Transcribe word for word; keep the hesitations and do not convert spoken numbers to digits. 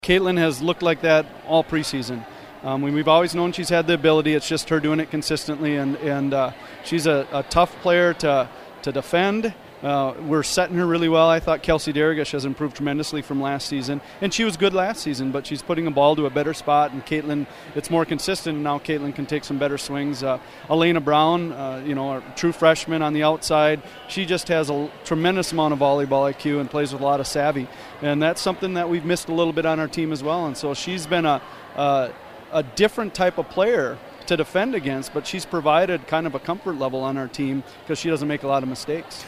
Caitlin has looked like that all preseason. Um, we, we've always known she's had the ability. It's just her doing it consistently, and and uh, she's a, a tough player to to defend. Uh, we're setting her really well. I thought Kelsey Derigish has improved tremendously from last season, and she was good last season, but she's putting a ball to a better spot, and Caitlin, it's more consistent, and now Caitlin can take some better swings. Uh, Elena Brown, uh, you know, a true freshman on the outside, she just has a tremendous amount of volleyball I Q and plays with a lot of savvy, and that's something that we've missed a little bit on our team as well, and so she's been a, a, a different type of player to defend against, but she's provided kind of a comfort level on our team because she doesn't make a lot of mistakes.